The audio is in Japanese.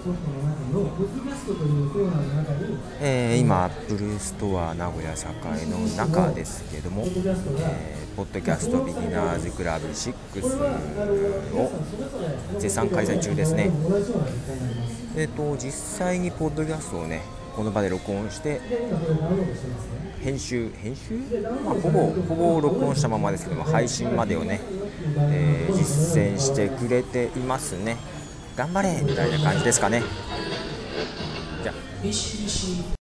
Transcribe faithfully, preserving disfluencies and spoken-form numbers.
えー、今、アップルストア名古屋栄の中ですけども、えー、ポッドキャストビギナーズクラブろくを絶賛開催中ですね。えーと、実際にポッドキャストをね、この場で録音して、編集、編集、まあ、ほぼ、ほぼ録音したままですけども、配信までをね、えー、実践してくれていますね。頑張れみたいな感じですかね。じゃあ